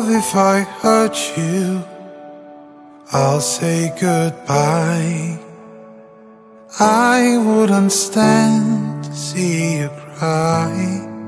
Love, if I hurt you, I'll say goodbye. I wouldn't stand to see you cry,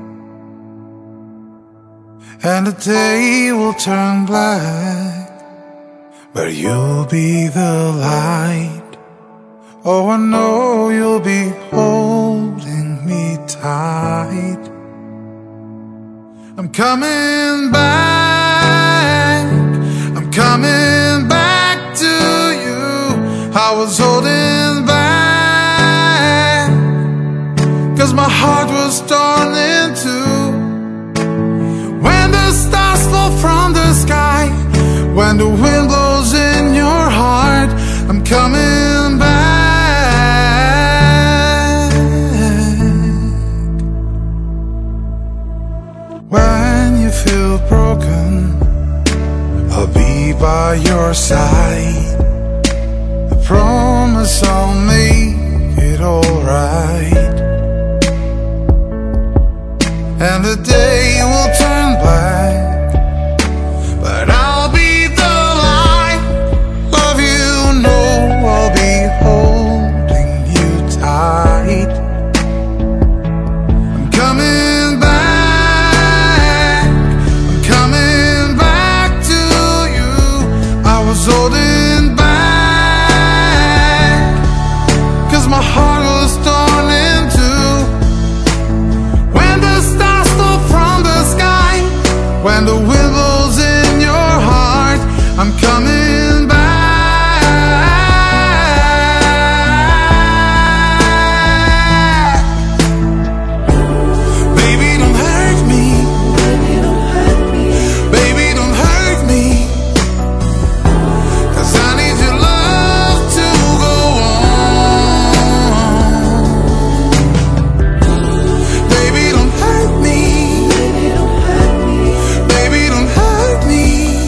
and the day will turn black, but you'll be the light. Oh, I know you'll be holding me tight. I'm coming back, I'm coming back to you. I was holding back, 'cause my heart was torn in two. When the stars fall from the sky, when the wind blows in your heart, I'm coming back. When you feel broken, I'll be by your side. I promise I'll make it alright, and the day will turn black, but I'll be the light. Love, you know I'll be holding you tight. I'm coming back, I'm coming back to you. I was holding back, 'cause my heart was torn in two. When the stars fall from the sky, when the wind blows in your heart, I'm coming back. Baby, don't hurt me. Baby, don't hurt me. 'Cause I need your love to go on. Baby, don't hurt me. Baby, don't hurt me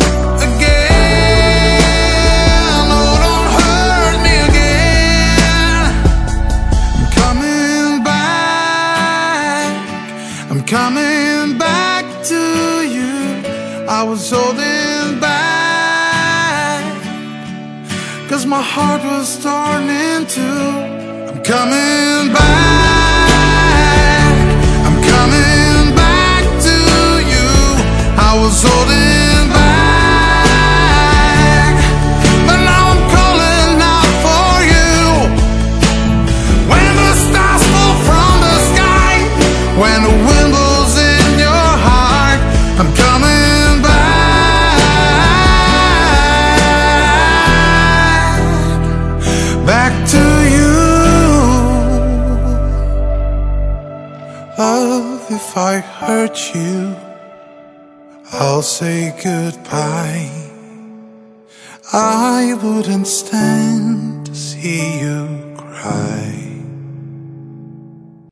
again. No, don't hurt me again. I'm coming back, I'm coming back to you. I was holding back, 'cause my heart was torn in two. I'm coming back, I'm coming back to you. I was holding back, but now I'm calling out for you. When the stars fall from the sky, when the wind blows in your heart, I'm coming back, back to you. Love, if I hurt you, I'll say goodbye. I wouldn't stand to see you cry.